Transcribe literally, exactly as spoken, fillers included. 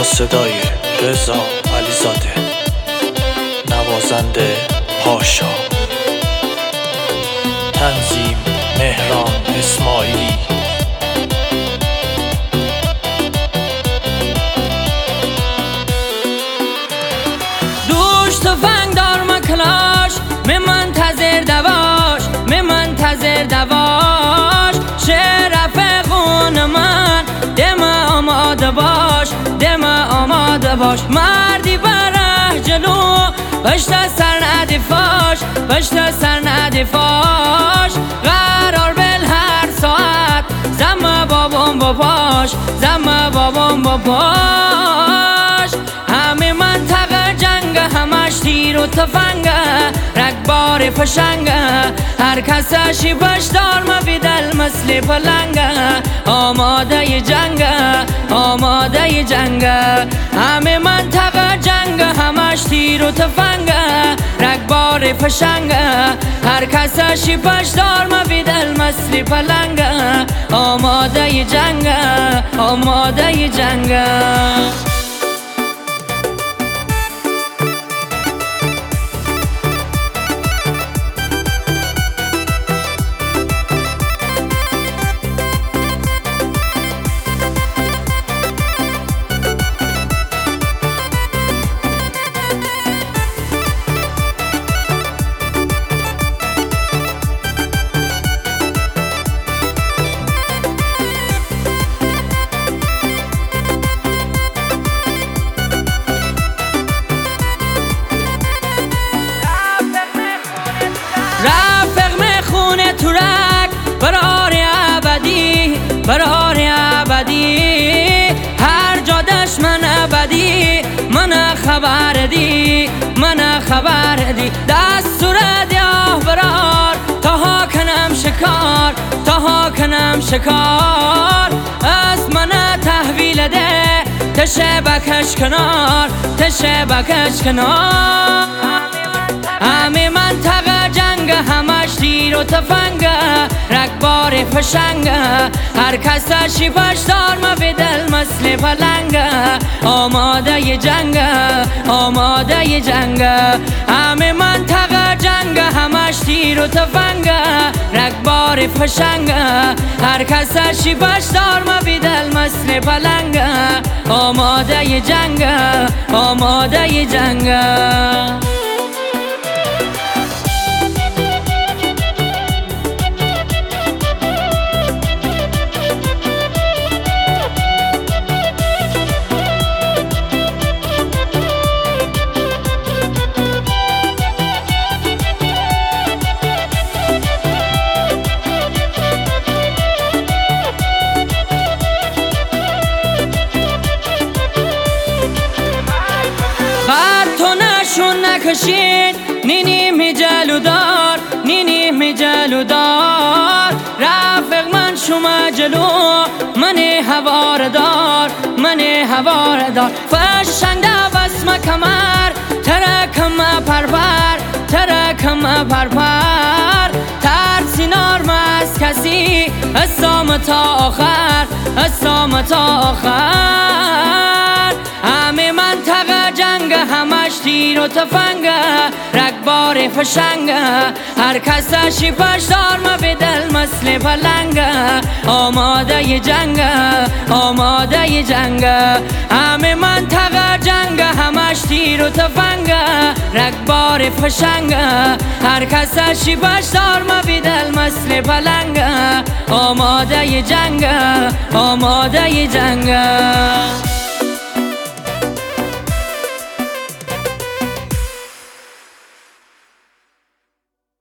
با صدای رضا علیزاده، نوازنده پاشا، تنظیم مهران اسماعیلی. دوش تفنگ دار مکلاش، می منتظر دواش، می منتظر دواش. شعر رفقون من، دم آماده باش، دم آماده باش. مردی بره جلو، پشت سر ندی فاش، پشت سر ندی فاش. قرار بل هر ساعت، زم بابام با پاش، زم بابام با پاش. همه منطقه جنگ، همش تیر و تفنگه، رگبار فشنگه. هر کسشی بشدار مبیدل مثل پلنگه، آماده جنگه، آماده جنگه. همه منطقه جنگ، همش تیر و تفنگه، رگبار فشنگه. هر کسشی بشدار مبیدل مثل پلنگه، آماده جنگه، آماده جنگه. رفق میخونه ترک برار ابدی، برار ابدی. هر جا دشمن ابدی، من خبر دی، من خبر دی. دستور دیاه برار، تاها کنم شکار، تاها کنم شکار. از من تحویل ده، تشه بکش کنار، تشه بکش کنار. همه منطقه جنگ، همش تیر و تفنگه، رگبار فشنگه. هر کسشی بشدار مبیدل مثل پلنگه، آماده جنگه، آماده جنگه. همه منطقه جنگ، همش تیر و تفنگه، رگبار فشنگه. هر کسشی بشدار مبیدل مثل پلنگه، آماده جنگه، آماده جنگه. نشون نکشید نینی می جلودار، نینی می جلودار. رفق من شما جلو، من هواردار، من هواردار. فشنگ بسم کمر، ترکم پرپر، ترکم پرپر. ترسینار از کسی، اسام تا آخر، اسام تا آخر. همه منطقه جنگ، همش تیر و تفنگه، رگبار فشنگه. هر کسشی پشدار مبیدل مثل پلنگه، آماده جنگه، آماده جنگه. همه منطقه جنگ، همش تیر و تفنگه، رگبار فشنگه. هر کسشی پشدار مبیدل مثل پلنگه، آماده جنگه، آماده جنگه.